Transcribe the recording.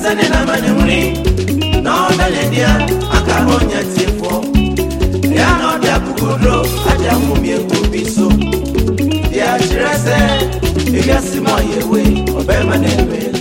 sene na manimuni no daledia akabonya tifo ya no dia kugudro aja mumie kubiso ya chirese igasi moyewe obema newe